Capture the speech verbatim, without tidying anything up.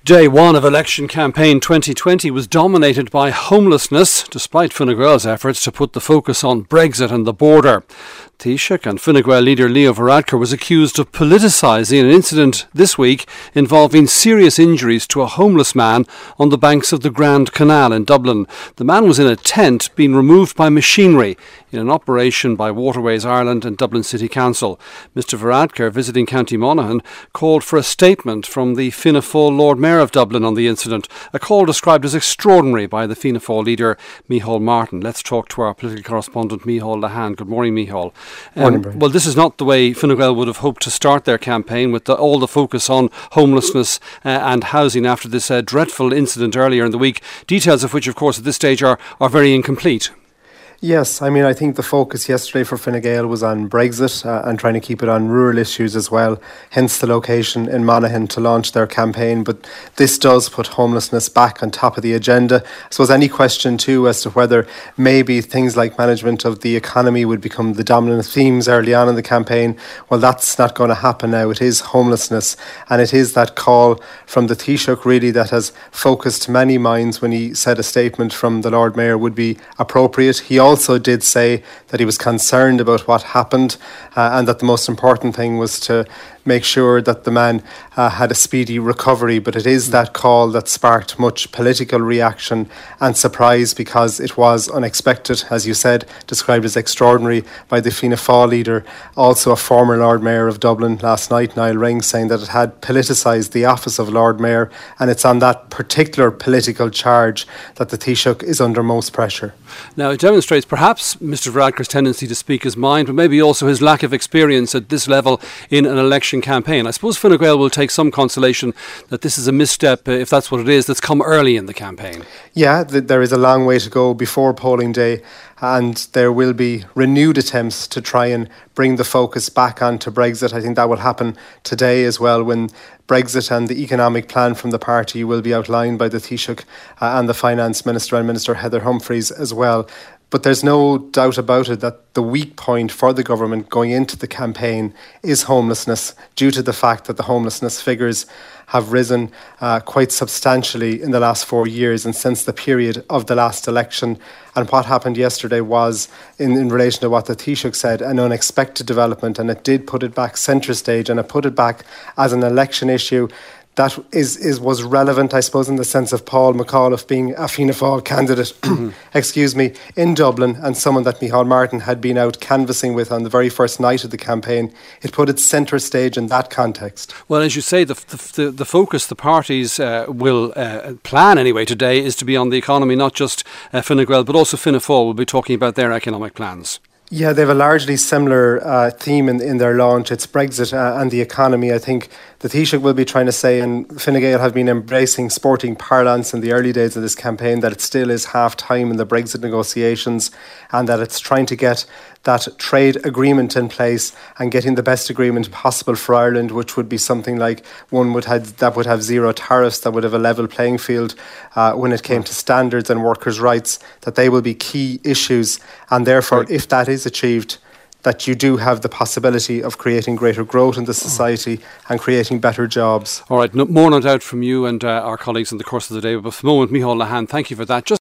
Day one of election campaign twenty twenty was dominated by homelessness, despite Fine Gael's efforts to put the focus on Brexit and the border. Taoiseach and Fine Gael leader Leo Varadkar was accused of politicising an incident this week involving serious injuries to a homeless man on the banks of the Grand Canal in Dublin. The man was in a tent being removed by machinery in an operation by Waterways Ireland and Dublin City Council. Mister Varadkar, visiting County Monaghan, called for a statement from the Fianna Fáil Lord Mayor of Dublin on the incident, a call described as extraordinary by the Fianna Fáil leader Micheál Martin. Let's talk to our political correspondent Micheál Lehane. Good morning, Micheál. Um, well, this is not the way Fine Gael would have hoped to start their campaign, with the, all the focus on homelessness uh, and housing after this uh, dreadful incident earlier in the week, details of which, of course, at this stage are, are very incomplete. Yes, I mean, I think the focus yesterday for Fine Gael was on Brexit uh, and trying to keep it on rural issues as well, hence the location in Monaghan to launch their campaign. But this does put homelessness back on top of the agenda. I suppose any question too as to whether maybe things like management of the economy would become the dominant themes early on in the campaign, well, that's not going to happen now. It is homelessness, and it is that call from the Taoiseach really that has focused many minds when he said a statement from the Lord Mayor would be appropriate. He also did say that he was concerned about what happened uh, and that the most important thing was to make sure that the man uh, had a speedy recovery. But it is that call that sparked much political reaction and surprise, because it was unexpected, as you said, described as extraordinary by the Fianna Fáil leader, also a former Lord Mayor of Dublin last night, Niall Ring, saying that it had politicised the office of Lord Mayor, and it's on that particular political charge that the Taoiseach is under most pressure. Now, it demonstrates perhaps Mister Varadkar's tendency to speak his mind, but maybe also his lack of experience at this level in an election campaign. I suppose Fine Gael will take some consolation that this is a misstep, uh, if that's what it is, that's come early in the campaign. Yeah, th- there is a long way to go before polling day, and there will be renewed attempts to try and bring the focus back onto Brexit. I think that will happen today as well, when Brexit and the economic plan from the party will be outlined by the Taoiseach uh, and the Finance Minister and Minister Heather Humphreys as well. But there's no doubt about it that the weak point for the government going into the campaign is homelessness, due to the fact that the homelessness figures have risen uh, quite substantially in the last four years and since the period of the last election. And what happened yesterday was, in, in relation to what the Taoiseach said, an unexpected development, and it did put it back centre stage, and it put it back as an election issue that is, is was relevant, I suppose, in the sense of Paul McAuliffe being a Fianna Fáil candidate, excuse me, in Dublin, and someone that Micheál Martin had been out canvassing with on the very first night of the campaign. It put it centre stage in that context. Well, as you say, the the, the focus the parties uh, will uh, plan anyway today is to be on the economy, not just uh, Fine Gael, but also Fianna Fáil will be talking about their economic plans. Yeah, they have a largely similar uh, theme in, in their launch. It's Brexit uh, and the economy. I think the Taoiseach will be trying to say, and Fine Gael have been embracing sporting parlance in the early days of this campaign, that it still is half time in the Brexit negotiations, and that it's trying to get that trade agreement in place and getting the best agreement possible for Ireland, which would be something like one would have that would have zero tariffs, that would have a level playing field uh, when it came to standards and workers' rights. That they will be key issues, and therefore, right, if that is achieved, that you do have the possibility of creating greater growth in the society and creating better jobs. All right, no, more no doubt from you and uh, our colleagues in the course of the day. But for the moment, Micheál Lehane, thank you for that. Just